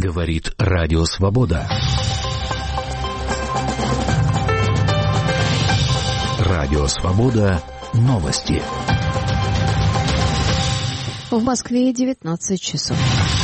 Говорит Радио Свобода. Радио Свобода. Новости. В Москве 19 часов.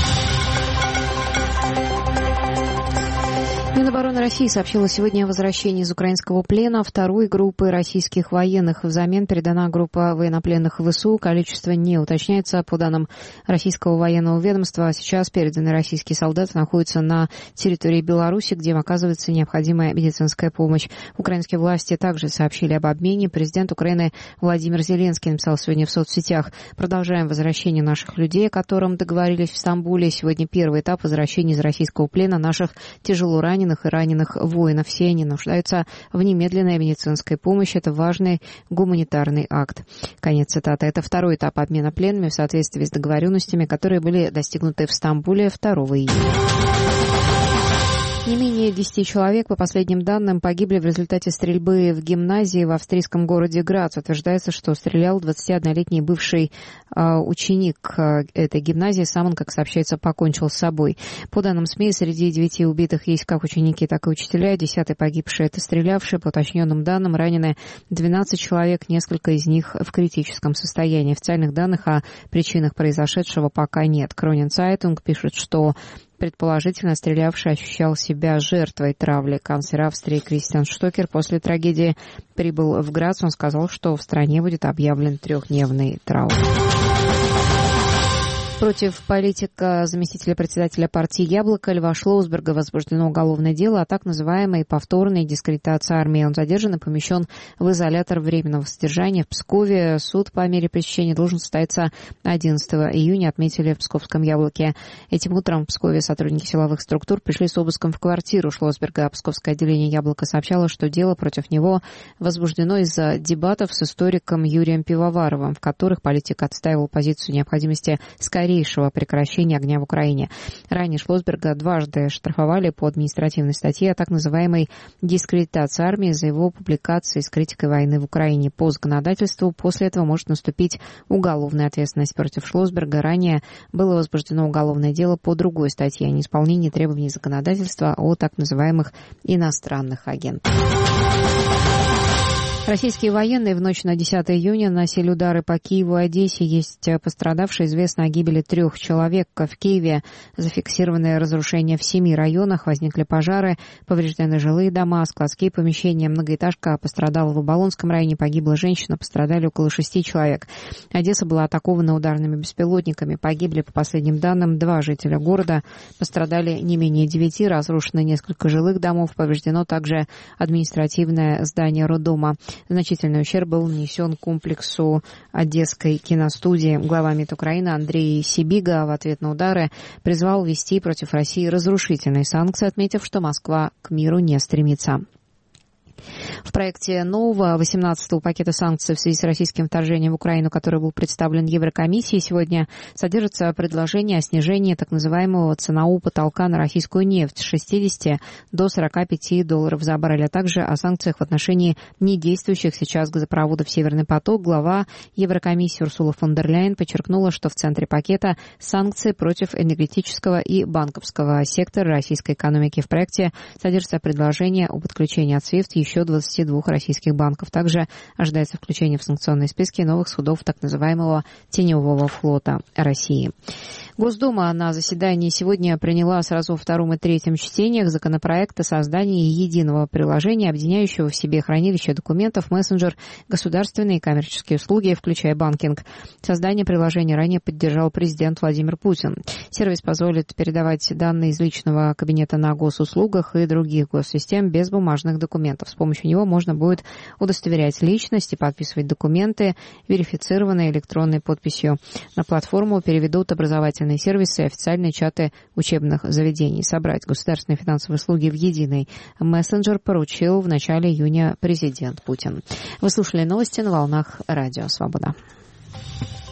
Минобороны России сообщила сегодня о возвращении из украинского плена второй группы российских военных. Взамен передана группа военнопленных ВСУ. Количество не уточняется. По данным российского военного ведомства, сейчас переданные российские солдаты находятся на территории Беларуси, где им оказывается необходимая медицинская помощь. Украинские власти также сообщили об обмене. Президент Украины Владимир Зеленский написал сегодня в соцсетях: «Продолжаем возвращение наших людей, о котором договорились в Стамбуле. Сегодня первый этап возвращения из российского плена наших тяжело раненых и раненых воинов. Все они нуждаются в немедленной медицинской помощи. Это важный гуманитарный акт». Конец цитаты. Это второй этап обмена пленными в соответствии с договоренностями, которые были достигнуты в Стамбуле 2 июня. Не менее 10 человек, по последним данным, погибли в результате стрельбы в гимназии в австрийском городе Грац. Утверждается, что стрелял 21-летний бывший ученик этой гимназии. Сам он, как сообщается, покончил с собой. По данным СМИ, среди 9 убитых есть как ученики, так и учителя. 10-й погибший — это стрелявший. По уточненным данным, ранены 12 человек, несколько из них в критическом состоянии. Официальных данных о причинах произошедшего пока нет. Кронин Цайтунг пишет, что предположительно стрелявший ощущал себя жертвой травли. Канцлер Австрии Кристиан Штокер после трагедии прибыл в Грац. Он сказал, что в стране будет объявлен 3-дневный траур. Против политика заместителя председателя партии «Яблоко» Льва Шлоусберга возбуждено уголовное дело о так называемой повторной дискредитации армии. Он задержан и помещен в изолятор временного содержания в Пскове. Суд по мере пресечения должен состояться 11 июня, отметили в Псковском «Яблоке». Этим утром в Пскове сотрудники силовых структур пришли с обыском в квартиру Шлоусберга. Псковское отделение «Яблоко» сообщало, что дело против него возбуждено из-за дебатов с историком Юрием Пивоваровым, в которых политик отстаивал позицию необходимости скорейшего прекращения огня в Украине. Ранее Шлоусберга дважды штрафовали по административной статье о так называемой дискредитации армии за его публикации с критикой войны в Украине. По законодательству после этого может наступить уголовная ответственность. Против Шлоусберга ранее было возбуждено уголовное дело по другой статье о неисполнении требований законодательства о так называемых иностранных агентах. Российские военные в ночь на 10 июня наносили удары по Киеву и Одессе. Есть пострадавшие. Известно о гибели 3 человек. В Киеве зафиксированы разрушения в 7 районах. Возникли пожары, повреждены жилые дома, складские помещения. Многоэтажка пострадала в Оболонском районе. Погибла женщина, пострадали около 6 человек. Одесса была атакована ударными беспилотниками. Погибли, по последним данным, 2 жителя города. Пострадали не менее 9. Разрушено несколько жилых домов. Повреждено также административное здание роддома. Значительный ущерб был нанесен комплексу Одесской киностудии. Глава МИД Украины Андрей Сибига в ответ на удары призвал ввести против России разрушительные санкции, отметив, что Москва к миру не стремится. В проекте нового 18-го пакета санкций в связи с российским вторжением в Украину, который был представлен Еврокомиссией сегодня, содержится предложение о снижении так называемого ценового потолка на российскую нефть с 60 до $45 за баррель, а также о санкциях в отношении недействующих сейчас газопроводов «Северный поток». Глава Еврокомиссии Урсула фон дер Ляйен подчеркнула, что в центре пакета санкции против энергетического и банковского сектора российской экономики. В проекте содержится предложение об отключении от SWIFT еще 22 российских банков. Также ожидается включение в санкционные списки новых судов так называемого теневого флота России. Госдума на заседании сегодня приняла сразу во втором и третьем чтениях законопроект о создании единого приложения, объединяющего в себе хранилище документов, мессенджер, государственные и коммерческие услуги, включая банкинг. Создание приложения ранее поддержал президент Владимир Путин. Сервис позволит передавать данные из личного кабинета на госуслугах и других госсистем без бумажных документов. С помощью него можно будет удостоверять личность и подписывать документы, верифицированные электронной подписью. На платформу переведут образовательные сервисы и официальные чаты учебных заведений. Собрать государственные финансовые услуги в единый мессенджер поручил в начале июня президент Путин. Вы слушали новости на волнах Радио Свобода.